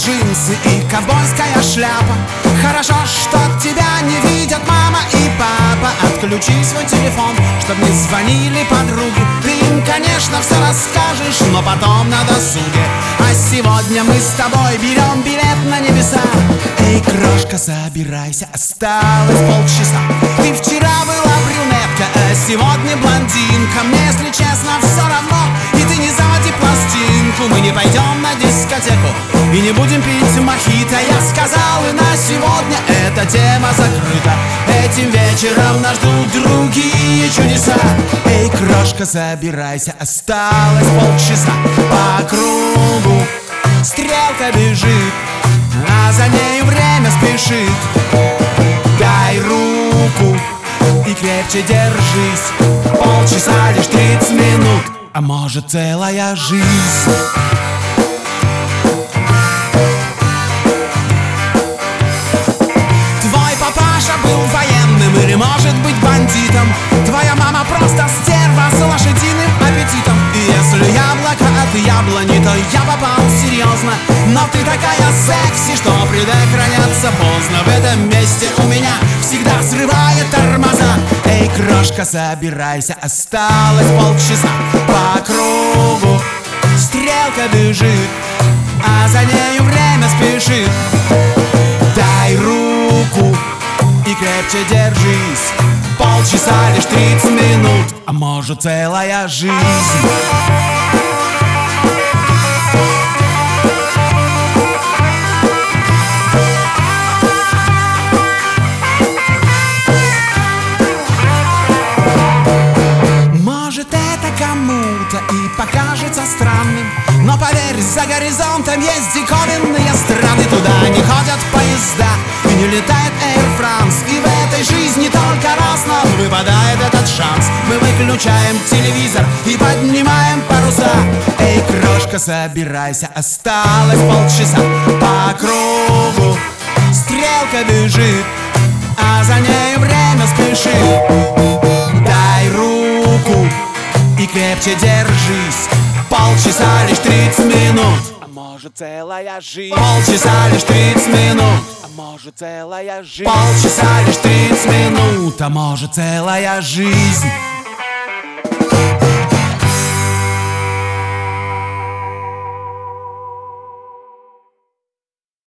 джинсы и ковбойская шляпа. Хорошо, что тебя не видят мама и папа. Отключи свой телефон, чтоб не звонили подруги. Ты им, конечно, все расскажешь, но потом на досуге. А сегодня мы с тобой берем билет на небеса. Эй, крошка, собирайся, осталось полчаса. Ты вчера была брюнетка, а сегодня блондинка. Мне, если честно, все равно, и ты не заводи пластинку. Мы не пойдем на дискотеку и не будем пить мохито. Я сказал, и на сегодня эта тема закрыта. Этим вечером нас ждут другие чудеса. Эй, крошка, собирайся, осталось полчаса. По кругу стрелка бежит, а за нею время спешит. Дай руку и крепче держись. Полчаса лишь 30 минут, а может целая жизнь. Твой папаша был военным или, может быть, бандитом. Твоя мама просто стерва с лошадиным аппетитом. И если яблоко от яблони, то я попал серьезно. Но ты такая секси, что предохраняться поздно. В этом месте у меня всегда срывает тормоза. Эй, крошка, собирайся, осталось полчаса. По кругу стрелка бежит, а за нею время спешит. Дай руку и крепче держись. Полчаса лишь 30 минут, а может целая жизнь. Кому-то и покажется странным, но поверь, за горизонтом есть диковинные страны. Туда не ходят поезда и не летает Air France. И в этой жизни только раз нам выпадает этот шанс. Мы выключаем телевизор и поднимаем паруса. Эй, крошка, собирайся, осталось полчаса. По кругу стрелка бежит, а за ней время спешит. Дай руку и крепче держись. Полчаса лишь 30 минут, а может целая жизнь. Полчаса лишь 30 минут, а может целая жизнь. Полчаса лишь 30 минут, а может целая жизнь.